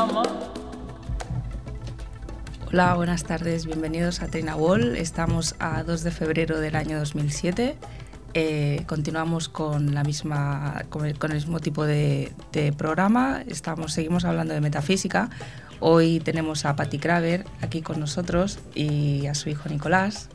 Hola, buenas tardes, bienvenidos a Trainawall. Estamos a 2 de febrero del año 2007. Continuamos con el mismo tipo de programa. Seguimos hablando de metafísica. Hoy tenemos a Patti Kraber aquí con nosotros y a su hijo Nicolás.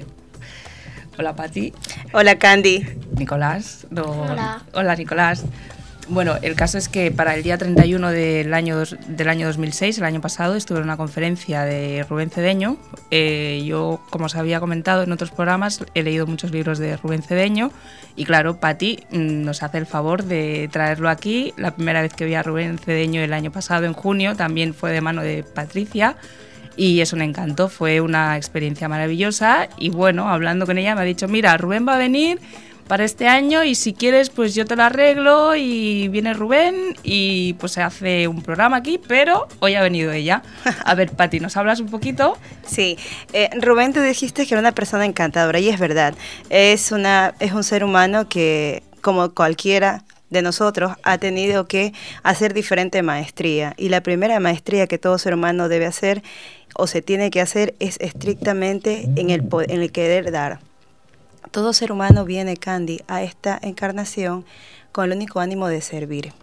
Hola, Patti. Hola, Candy. Nicolás. Hola. Hola, Nicolás. Bueno, el caso es que para el día 31 del año 2006, el año pasado, estuve en una conferencia de Rubén Cedeño. Yo, como os había comentado en otros programas, he leído muchos libros de Rubén Cedeño y claro, Patti nos hace el favor de traerlo aquí. La primera vez que vi a Rubén Cedeño el año pasado, en junio, también fue de mano de Patricia y es un encanto, fue una experiencia maravillosa y bueno, hablando con ella me ha dicho, mira, Rubén va a venir para este año y si quieres pues yo te lo arreglo y viene Rubén y pues se hace un programa aquí, pero hoy ha venido ella. A ver, Patti, ¿nos hablas un poquito? Sí, Rubén, tú dijiste que era una persona encantadora y es verdad, es un ser humano que como cualquiera de nosotros ha tenido que hacer diferente maestría y la primera maestría que todo ser humano debe hacer o se tiene que hacer es estrictamente en el querer dar. Todo ser humano viene, Candy, a esta encarnación con el único ánimo de servir.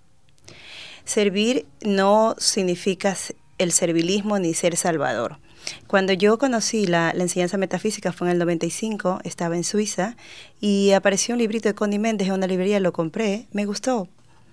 Servir no significa el servilismo ni ser salvador. Cuando yo conocí la enseñanza metafísica fue en el 95, estaba en Suiza y apareció un librito de Connie Méndez en una librería, lo compré, me gustó.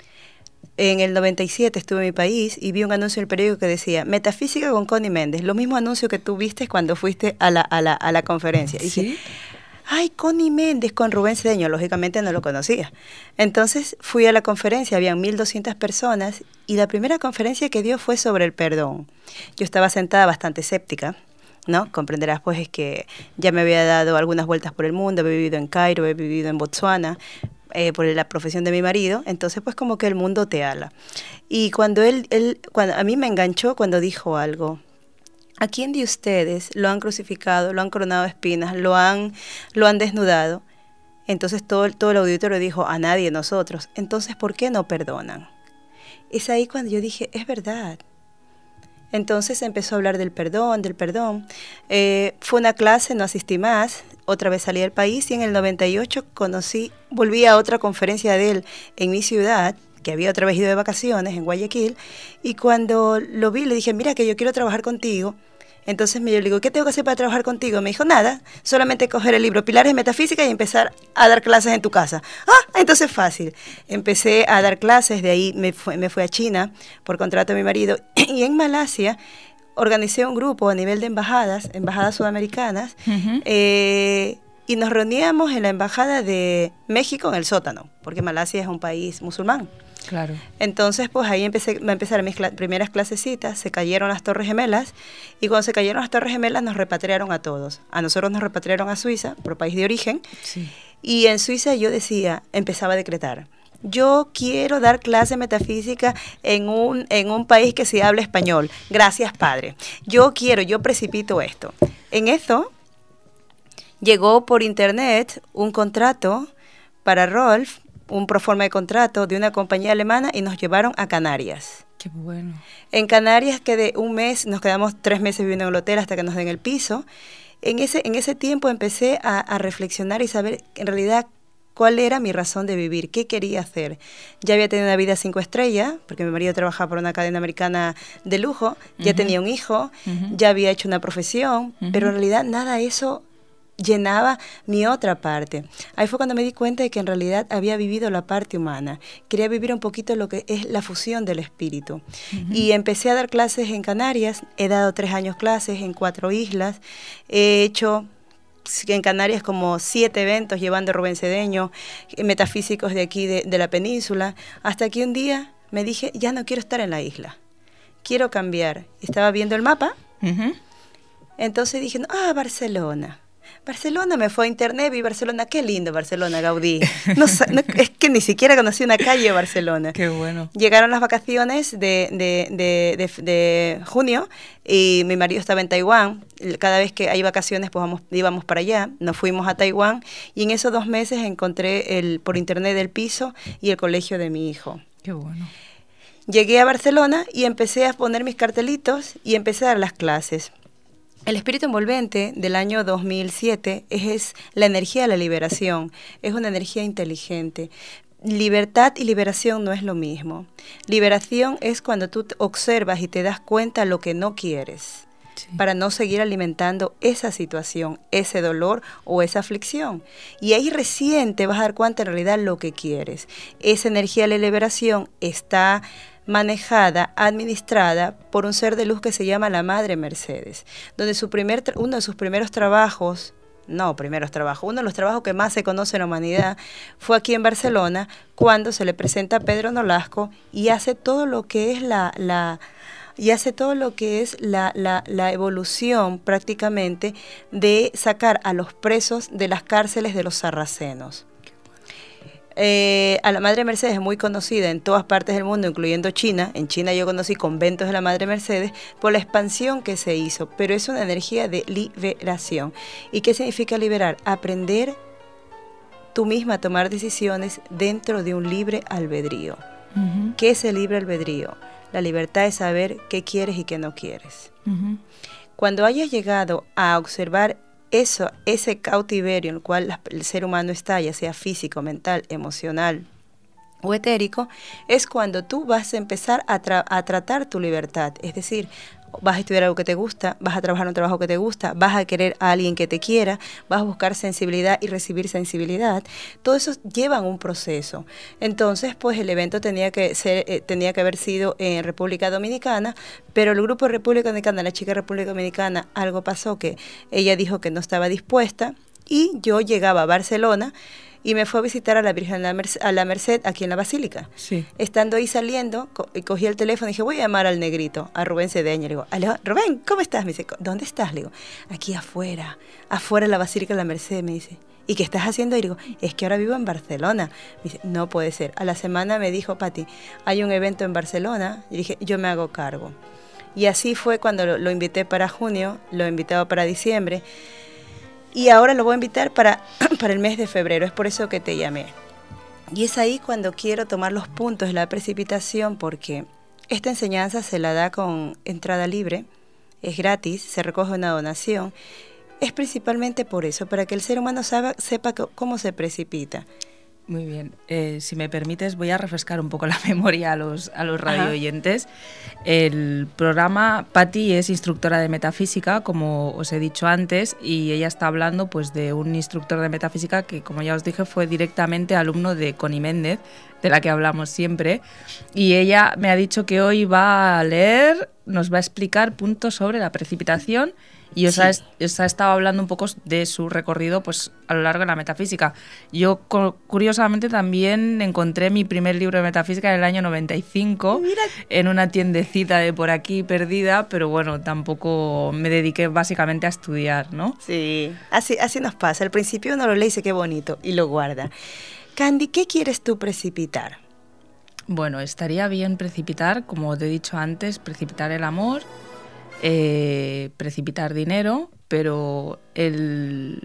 En el 97 estuve en mi país y vi un anuncio en el periódico que decía Metafísica con Connie Méndez, lo mismo anuncio que tú viste cuando fuiste a la conferencia. Y ¿Sí? dije, ¡ay, Connie Méndez con Rubén Cedeño! Lógicamente no lo conocía. Entonces fui a la conferencia, habían 1.200 personas y la primera conferencia que dio fue sobre el perdón. Yo estaba sentada bastante escéptica, ¿no? Comprenderás pues es que ya me había dado algunas vueltas por el mundo, había vivido en Cairo, había vivido en Botsuana, por la profesión de mi marido, entonces pues como que el mundo te habla. Y cuando cuando a mí me enganchó cuando dijo algo. ¿A quién de ustedes lo han crucificado, lo han coronado de espinas, lo han desnudado? Entonces todo el auditorio dijo, a nadie de nosotros. Entonces, ¿por qué no perdonan? Es ahí cuando yo dije, es verdad. Entonces empezó a hablar del perdón, fue una clase, no asistí más, otra vez salí del país y en el 98 volví a otra conferencia de él en mi ciudad, que había otra vez ido de vacaciones en Guayaquil, y cuando lo vi le dije, mira que yo quiero trabajar contigo. Entonces yo le digo, ¿qué tengo que hacer para trabajar contigo? Me dijo, nada, solamente coger el libro Pilares de Metafísica y empezar a dar clases en tu casa. Entonces fácil. Empecé a dar clases, de ahí me fui a China por contrato de mi marido, y en Malasia organicé un grupo a nivel de embajadas sudamericanas, y nos reuníamos en la embajada de México en el sótano, porque Malasia es un país musulmán. Claro. Entonces, pues ahí empezaron mis primeras clasecitas, se cayeron las Torres Gemelas, y cuando se cayeron las Torres Gemelas nos repatriaron a todos. A nosotros nos repatriaron a Suiza, por país de origen, Sí. Y en Suiza yo empezaba a decretar. Yo quiero dar clase metafísica en un país que se habla español. Gracias, Padre. Yo precipito esto. En eso llegó por internet un contrato para Rolf, un proforma de contrato de una compañía alemana y nos llevaron a Canarias. Qué bueno. En Canarias quedé un mes, nos quedamos 3 meses viviendo en el hotel hasta que nos den el piso. En ese tiempo empecé a reflexionar y saber en realidad cuál era mi razón de vivir, qué quería hacer. Ya había tenido una vida 5 estrellas, porque mi marido trabajaba por una cadena americana de lujo, ya tenía un hijo, ya había hecho una profesión, pero en realidad nada de eso llenaba mi otra parte. Ahí fue cuando me di cuenta de que en realidad había vivido la parte humana. Quería vivir un poquito lo que es la fusión del espíritu. Y empecé a dar clases en Canarias, he dado 3 años clases en 4 islas, he hecho en Canarias como 7 eventos llevando a Rubén Cedeño, metafísicos de aquí de la península, hasta que un día me dije, ya no quiero estar en la isla, quiero cambiar. Estaba viendo el mapa, entonces dije, Barcelona. Barcelona, me fue a internet, vi Barcelona, qué lindo Barcelona, Gaudí. Es que ni siquiera conocí una calle de Barcelona. Qué bueno. Llegaron las vacaciones de junio y mi marido estaba en Taiwán. Cada vez que hay vacaciones pues íbamos para allá, nos fuimos a Taiwán y en esos 2 meses encontré por internet el piso y el colegio de mi hijo. Qué bueno. Llegué a Barcelona y empecé a poner mis cartelitos y empecé a dar las clases. El espíritu envolvente del año 2007 es la energía de la liberación, es una energía inteligente. Libertad y liberación no es lo mismo. Liberación es cuando tú observas y te das cuenta lo que no quieres, sí, para no seguir alimentando esa situación, ese dolor o esa aflicción. Y ahí recién te vas a dar cuenta en realidad lo que quieres. Esa energía de la liberación está manejada, administrada por un ser de luz que se llama la Madre Mercedes, donde uno de sus primeros trabajos, uno de los trabajos que más se conoce en la humanidad, fue aquí en Barcelona, cuando se le presenta a Pedro Nolasco y hace todo lo que es la evolución prácticamente de sacar a los presos de las cárceles de los sarracenos. A la Madre Mercedes es muy conocida en todas partes del mundo, incluyendo China. En China yo conocí conventos de la Madre Mercedes por la expansión que se hizo, pero es una energía de liberación. ¿Y qué significa liberar? Aprender tú misma a tomar decisiones dentro de un libre albedrío. Uh-huh. ¿Qué es el libre albedrío? La libertad es saber qué quieres y qué no quieres. Uh-huh. Cuando hayas llegado a observar ese cautiverio en el cual el ser humano está, ya sea físico, mental, emocional o etérico, es cuando tú vas a empezar a tratar tu libertad. Es decir, vas a estudiar algo que te gusta, vas a trabajar en un trabajo que te gusta, vas a querer a alguien que te quiera, vas a buscar sensibilidad y recibir sensibilidad. Todo eso lleva un proceso. Entonces, pues el evento tenía que haber sido en República Dominicana, pero el grupo de República Dominicana, la chica de República Dominicana, algo pasó que ella dijo que no estaba dispuesta y yo llegaba a Barcelona y me fue a visitar a la Virgen a la Merced aquí en la Basílica. Sí. Estando ahí saliendo, cogí el teléfono y dije, voy a llamar al negrito, a Rubén Cedeño. Le digo, Rubén, ¿cómo estás? Me dice, ¿dónde estás? Le digo, aquí afuera de la Basílica de la Merced, me dice. ¿Y qué estás haciendo? Y digo, es que ahora vivo en Barcelona. Me dice, no puede ser. A la semana me dijo, Pati, hay un evento en Barcelona. Y dije, yo me hago cargo. Y así fue cuando lo invité para junio, lo invitaba para diciembre. Y ahora lo voy a invitar para el mes de febrero, es por eso que te llamé. Y es ahí cuando quiero tomar los puntos de la precipitación, porque esta enseñanza se la da con entrada libre, es gratis, se recoge una donación. Es principalmente por eso, para que el ser humano sepa cómo se precipita. Muy bien. Si me permites, voy a refrescar un poco la memoria a los radio oyentes. El programa, Pati es instructora de metafísica, como os he dicho antes, y ella está hablando pues de un instructor de metafísica que, como ya os dije, fue directamente alumno de Connie Méndez, de la que hablamos siempre. Y ella me ha dicho que hoy va a leer, nos va a explicar puntos sobre la precipitación. Y os ha estado hablando un poco de su recorrido pues a lo largo de la metafísica. Yo, curiosamente, también encontré mi primer libro de metafísica en el año 95, Mira. En una tiendecita de por aquí perdida, pero bueno, tampoco me dediqué básicamente a estudiar, ¿no? Sí, así nos pasa. Al principio uno lo lee y dice qué bonito y lo guarda. Candy, ¿qué quieres tú precipitar? Bueno, estaría bien precipitar, como te he dicho antes, precipitar el amor, precipitar dinero, pero el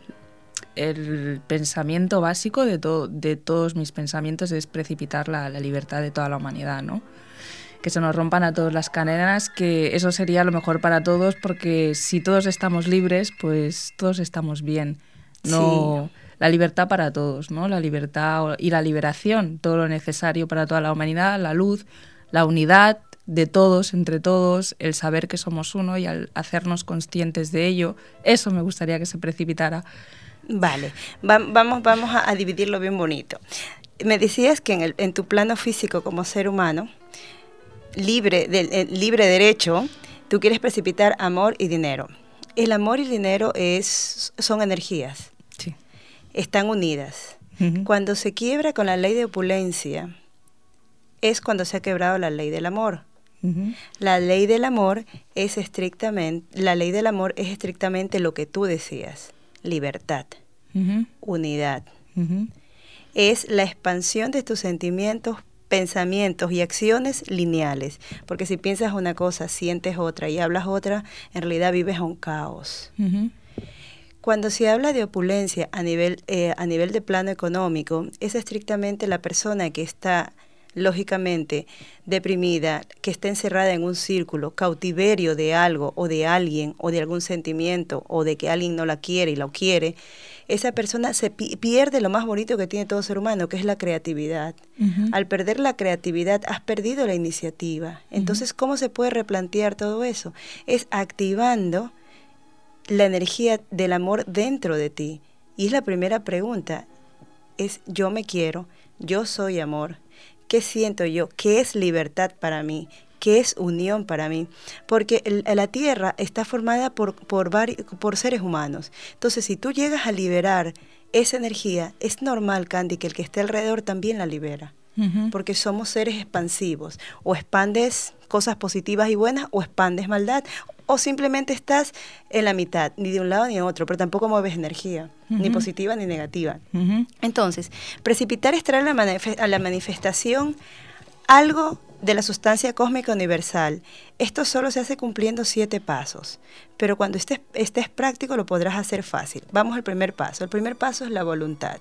pensamiento básico de todos mis pensamientos es precipitar la libertad de toda la humanidad, ¿no? Que se nos rompan a todas las cadenas, que eso sería lo mejor para todos, porque si todos estamos libres, pues todos estamos bien. No, sí. La libertad para todos, ¿no? La libertad y la liberación, todo lo necesario para toda la humanidad, la luz, la unidad de todos, entre todos, el saber que somos uno y al hacernos conscientes de ello, eso me gustaría que se precipitara. Vale, vamos a dividirlo bien bonito. Me decías que en tu plano físico como ser humano, libre derecho, tú quieres precipitar amor y dinero. El amor y el dinero son energías. Sí. Están unidas. Uh-huh. Cuando se quiebra con la ley de opulencia, es cuando se ha quebrado la ley del amor. Uh-huh. La ley del amor es estrictamente lo que tú decías: libertad, uh-huh. unidad. Uh-huh. Es la expansión de tus sentimientos, pensamientos y acciones lineales, porque si piensas una cosa, sientes otra y hablas otra, en realidad vives un caos. Uh-huh. Cuando se habla de opulencia a nivel de plano económico, es estrictamente la persona que está lógicamente deprimida, que está encerrada en un círculo, cautiverio de algo o de alguien o de algún sentimiento o de que alguien no la quiere y lo quiere, esa persona se pierde lo más bonito que tiene todo ser humano, que es la creatividad. Al perder la creatividad, has perdido la iniciativa. Entonces, ¿cómo se puede replantear todo eso? Es activando la energía del amor dentro de ti. Y es la primera pregunta, es yo me quiero, yo soy amor, ¿qué siento yo? ¿Qué es libertad para mí? ¿Qué es unión para mí? Porque la Tierra está formada por seres humanos. Entonces, si tú llegas a liberar esa energía, es normal, Candy, que el que esté alrededor también la libera. Porque somos seres expansivos. O expandes cosas positivas y buenas, o expandes maldad, o simplemente estás en la mitad, ni de un lado ni de otro, pero tampoco mueves energía, ni positiva ni negativa. Entonces, precipitar es traer a la manifestación algo de la sustancia cósmica universal. Esto solo se hace cumpliendo 7 pasos, pero cuando estés práctico lo podrás hacer fácil. Vamos al primer paso. El primer paso es la voluntad.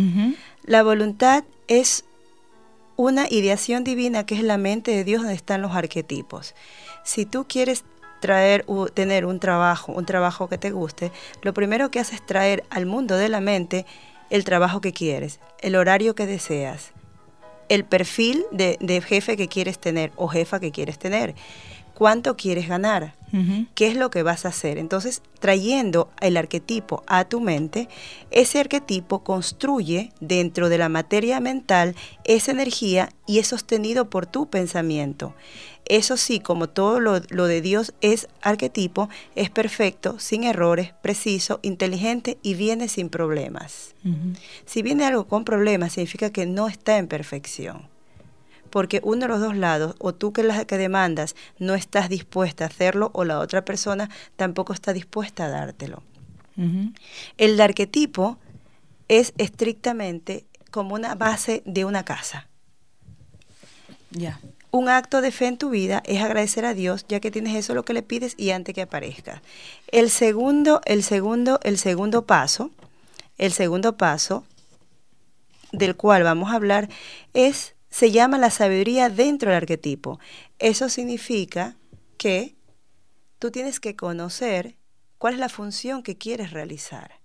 La voluntad es una ideación divina que es la mente de Dios donde están los arquetipos. Si tú quieres tener un trabajo que te guste, lo primero que haces es traer al mundo de la mente el trabajo que quieres, el horario que deseas, el perfil de jefe que quieres tener o jefa que quieres tener, cuánto quieres ganar, qué es lo que vas a hacer. Entonces, trayendo el arquetipo a tu mente, ese arquetipo construye dentro de la materia mental esa energía y es sostenido por tu pensamiento. Eso sí, como todo lo de Dios es arquetipo, es perfecto, sin errores, preciso, inteligente y viene sin problemas. Si viene algo con problemas, significa que no está en perfección. Porque uno de los dos lados, o tú que demandas, no estás dispuesta a hacerlo, o la otra persona tampoco está dispuesta a dártelo. El arquetipo es estrictamente como una base de una casa. Un acto de fe en tu vida es agradecer a Dios, ya que tienes eso lo que le pides y antes que aparezca. El segundo paso del cual vamos a hablar se llama la sabiduría dentro del arquetipo. Eso significa que tú tienes que conocer cuál es la función que quieres realizar.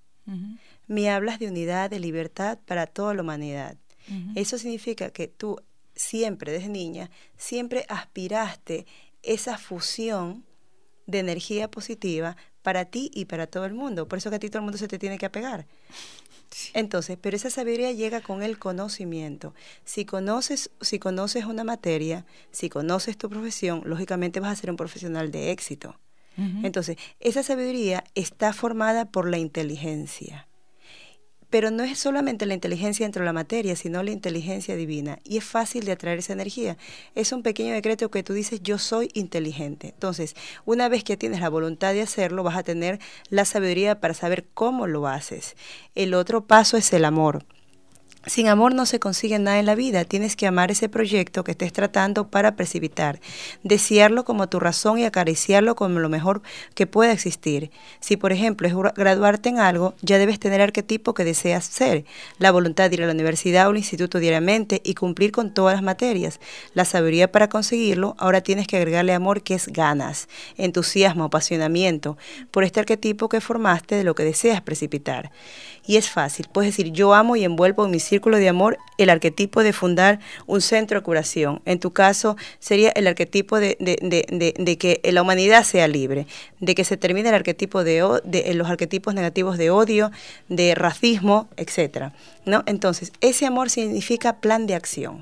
Me hablas de unidad, de libertad para toda la humanidad. Eso significa que tú siempre, desde niña, siempre aspiraste esa fusión de energía positiva para ti y para todo el mundo. Por eso que a ti todo el mundo se te tiene que apegar. Entonces, pero esa sabiduría llega con el conocimiento. Si conoces una materia, si conoces tu profesión, lógicamente vas a ser un profesional de éxito. Entonces, esa sabiduría está formada por la inteligencia. Pero no es solamente la inteligencia dentro de la materia, sino la inteligencia divina. Y es fácil de atraer esa energía. Es un pequeño decreto que tú dices, yo soy inteligente. Entonces, una vez que tienes la voluntad de hacerlo, vas a tener la sabiduría para saber cómo lo haces. El otro paso es el amor. Sin amor no se consigue nada en la vida. Tienes que amar ese proyecto que estés tratando para precipitar. Desearlo como tu razón y acariciarlo como lo mejor que pueda existir. Si, por ejemplo, es graduarte en algo, ya debes tener el arquetipo que deseas ser. La voluntad de ir a la universidad o al instituto diariamente y cumplir con todas las materias. La sabiduría para conseguirlo, ahora tienes que agregarle amor, que es ganas, entusiasmo, apasionamiento, por este arquetipo que formaste de lo que deseas precipitar. Y es fácil. Puedes decir, yo amo y envuelvo en mi círculo de amor el arquetipo de fundar un centro de curación. En tu caso sería el arquetipo de que la humanidad sea libre, de que se termine el arquetipo de los arquetipos negativos de odio, de racismo, etcétera, ¿no? Entonces, ese amor significa plan de acción.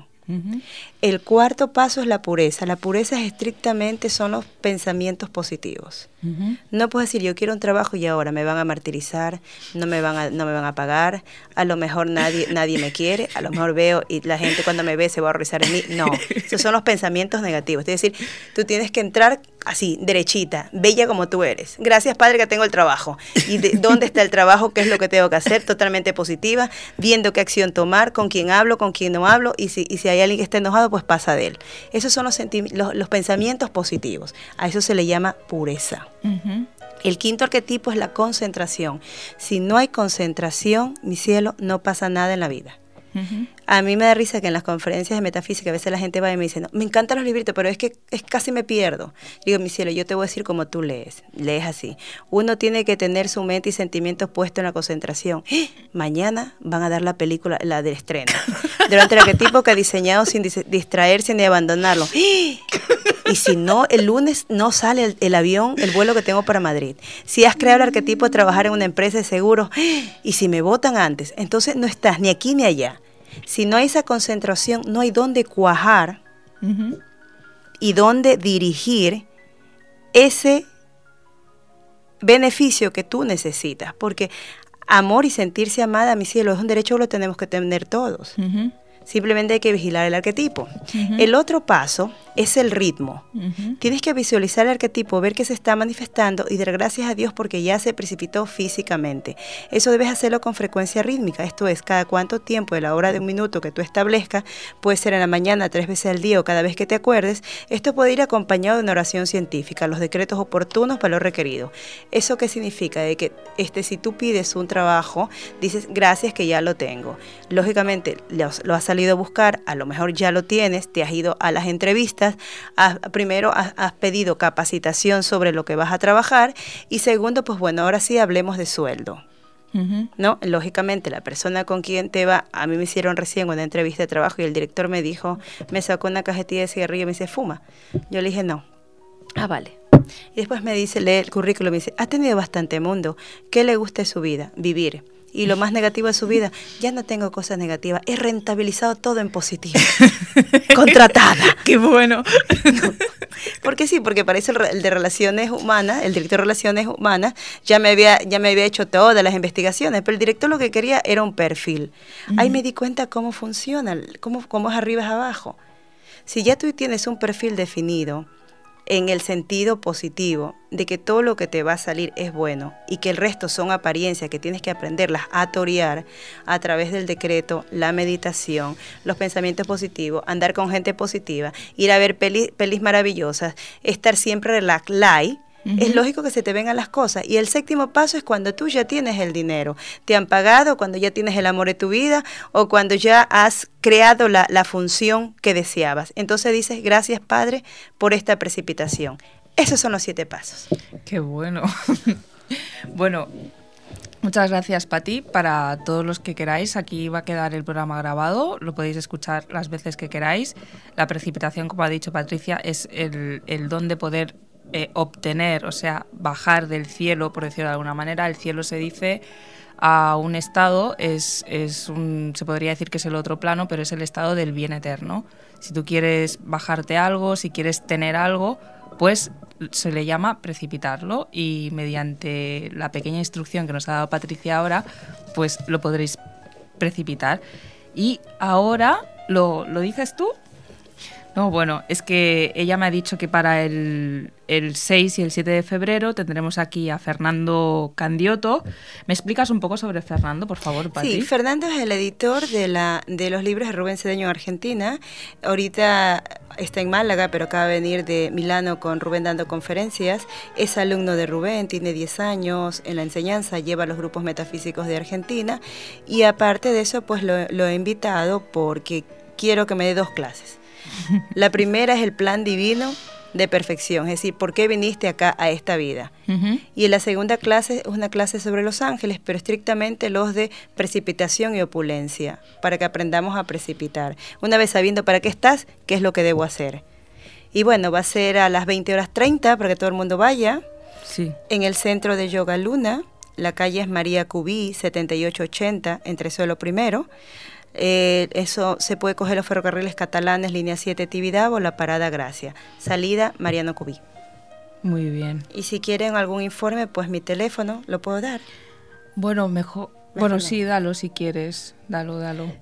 El cuarto paso es la pureza. La pureza es estrictamente son los pensamientos positivos. No puedes decir, yo quiero un trabajo y ahora me van a martirizar, no me van a pagar, a lo mejor nadie me quiere, a lo mejor veo y la gente cuando me ve se va a horrorizar en mí. No, esos son los pensamientos negativos. Es decir, tú tienes que entrar así, derechita, bella como tú eres. Gracias, Padre, que tengo el trabajo. ¿Y dónde está el trabajo? ¿Qué es lo que tengo que hacer? Totalmente positiva, viendo qué acción tomar, con quién hablo, con quién no hablo, y si hay alguien que está enojado, pues pasa de él. Esos son los pensamientos positivos. A eso se le llama pureza. El quinto arquetipo es la concentración. Si no hay concentración, mi cielo, no pasa nada en la vida. A mí me da risa que en las conferencias de metafísica a veces la gente va y me dice, no, me encantan los libritos, pero es que casi me pierdo. Digo, mi cielo, yo te voy a decir como tú lees así. Uno tiene que tener su mente y sentimientos puestos en la concentración. Mañana van a dar la película, la del estreno. Durante el arquetipo que ha diseñado sin distraerse ni abandonarlo. Y si no, el lunes no sale el avión, el vuelo que tengo para Madrid. Si has creado el arquetipo de trabajar en una empresa de seguros, y si me votan antes, entonces no estás ni aquí ni allá. Si no hay esa concentración, no hay dónde cuajar y dónde dirigir ese beneficio que tú necesitas. Porque amor y sentirse amada, mi cielo, es un derecho que lo tenemos que tener todos. Simplemente hay que vigilar el arquetipo. El otro paso es el ritmo. Tienes que visualizar el arquetipo, ver que se está manifestando y dar gracias a Dios porque ya se precipitó físicamente. Eso debes hacerlo con frecuencia rítmica. Esto es, cada cuánto tiempo, de la hora de un minuto que tú establezcas, puede ser en la mañana, 3 veces al día o cada vez que te acuerdes. Esto puede ir acompañado de una oración científica, los decretos oportunos para lo requerido. ¿Eso qué significa? De que si tú pides un trabajo, dices, gracias que ya lo tengo. Lógicamente, lo has salido a buscar, a lo mejor ya lo tienes, te has ido a las entrevistas, primero has pedido capacitación sobre lo que vas a trabajar y segundo, pues bueno, ahora sí hablemos de sueldo. ¿No? Lógicamente la persona con quien te va, a mí me hicieron recién una entrevista de trabajo y el director me dijo, me sacó una cajetilla de cigarrillo y me dice, fuma. Yo le dije, no. Vale. Y después me dice, lee el currículum y me dice, ha tenido bastante mundo, ¿qué le gusta de su vida? Vivir. Y lo más negativo de su vida, ya no tengo cosas negativas, he rentabilizado todo en positivo. Contratada. ¡Qué bueno! No, porque sí, porque para eso el de Relaciones Humanas, el director de Relaciones Humanas, ya me había hecho todas las investigaciones, pero el director lo que quería era un perfil. Ahí me di cuenta cómo funciona, cómo es arriba es abajo. Si ya tú tienes un perfil definido, en el sentido positivo de que todo lo que te va a salir es bueno y que el resto son apariencias que tienes que aprenderlas a torear a través del decreto, la meditación, los pensamientos positivos, andar con gente positiva, ir a ver pelis maravillosas, estar siempre light. Es lógico que se te vengan las cosas. Y el séptimo paso es cuando tú ya tienes el dinero. Te han pagado, cuando ya tienes el amor de tu vida o cuando ya has creado la función que deseabas. Entonces dices, gracias Padre por esta precipitación. Esos son los 7 pasos. ¡Qué bueno! Bueno, muchas gracias, Pati. Para todos los que queráis, aquí va a quedar el programa grabado. Lo podéis escuchar las veces que queráis. La precipitación, como ha dicho Patricia, es el don de poder obtener, o sea, bajar del cielo, por decirlo de alguna manera. El cielo se dice a un estado, se podría decir que es el otro plano, pero es el estado del bien eterno. Si tú quieres bajarte algo, si quieres tener algo, pues se le llama precipitarlo y mediante la pequeña instrucción que nos ha dado Patricia ahora, pues lo podréis precipitar. Y ahora, ¿lo dices tú? No, bueno, es que ella me ha dicho que para el 6 y el 7 de febrero tendremos aquí a Fernando Candioto. ¿Me explicas un poco sobre Fernando, por favor, Pati? Sí, Fernando es el editor de los libros de Rubén Cedeño en Argentina. Ahorita está en Málaga, pero acaba de venir de Milano con Rubén dando conferencias. Es alumno de Rubén, tiene 10 años en la enseñanza, lleva los grupos metafísicos de Argentina y aparte de eso, pues lo he invitado porque quiero que me dé 2 clases. La primera es el plan divino de perfección, es decir, ¿por qué viniste acá a esta vida? Y en la segunda clase es una clase sobre los ángeles, pero estrictamente los de precipitación y opulencia, para que aprendamos a precipitar. Una vez sabiendo para qué estás, qué es lo que debo hacer. Y bueno, va a ser a las 20:30 para que todo el mundo vaya, sí, en el centro de Yoga Luna. La calle es María Cubí, 7880, Entresuelo Primero. Eso se puede coger los ferrocarriles catalanes, línea 7 Tibidabo, la parada Gracia, salida Mariano Cubí. Muy bien. Y si quieren algún informe, pues mi teléfono, ¿lo puedo dar? Bueno, mejor. Bueno, sí, dalo si quieres. Dalo.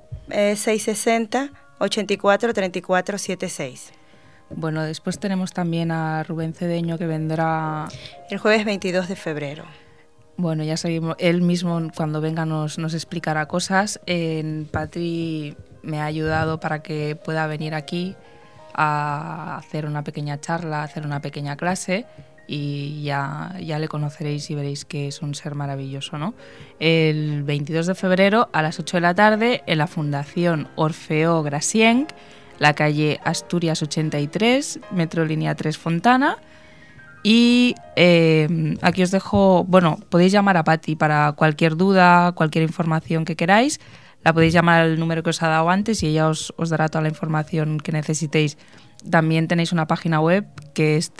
660-84-34-76. Bueno, después tenemos también a Rubén Cedeño, que vendrá el jueves 22 de febrero. Bueno, ya seguimos. Él mismo cuando venga nos explicará cosas. Patri me ha ayudado para que pueda venir aquí a hacer una pequeña charla, a hacer una pequeña clase y ya le conoceréis y veréis que es un ser maravilloso, ¿no? El 22 de febrero a las 8 de la tarde en la Fundación Orfeo Gracienc, la calle Asturias 83, metro línea 3 Fontana. Y aquí os dejo, bueno, podéis llamar a Pati para cualquier duda, cualquier información que queráis. La podéis llamar al número que os ha dado antes y ella os dará toda la información que necesitéis. También tenéis una página web que es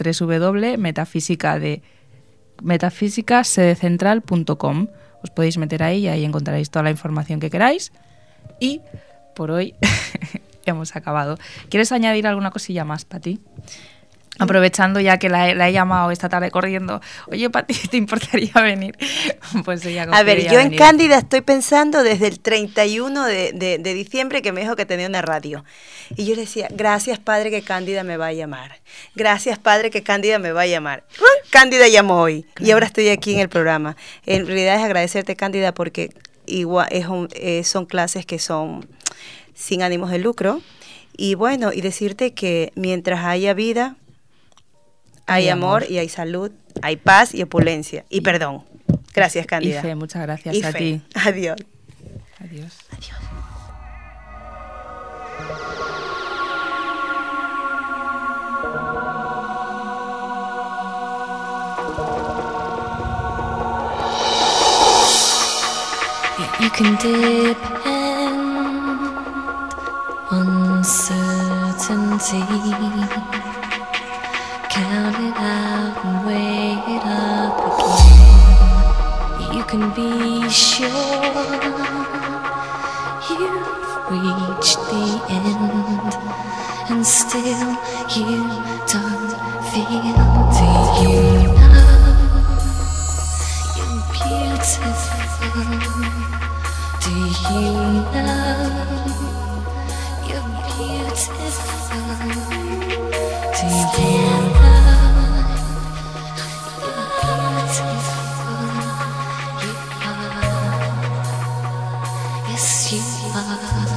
www.metafísicasedecentral.com. Os podéis meter ahí y ahí encontraréis toda la información que queráis. Y por hoy hemos acabado. ¿Quieres añadir alguna cosilla más, Pati? Aprovechando ya que la he llamado esta tarde corriendo. Oye, Pati, ¿te importaría venir? Pues ella a ver, yo venir. En Cándida estoy pensando desde el 31 de diciembre que me dijo que tenía una radio. Y yo le decía, gracias, Padre, que Cándida me va a llamar. Gracias, Padre, que Cándida me va a llamar. Cándida llamó hoy. Claro. Y ahora estoy aquí en el programa. En realidad es agradecerte, Cándida, porque igual son clases que son sin ánimos de lucro. Y bueno, y decirte que mientras haya vida, hay amor y hay salud, hay paz y opulencia y perdón. Gracias, Cándida. Y fe, muchas gracias y a fe. ti. Adiós. Adiós. Adiós. You can depend on certainty. Count it out and weigh it up again. You can be sure you've reached the end, and still you don't feel. Do you know you're beautiful? Do you know you're beautiful? Do you know you're beautiful? You are. Yes, you are.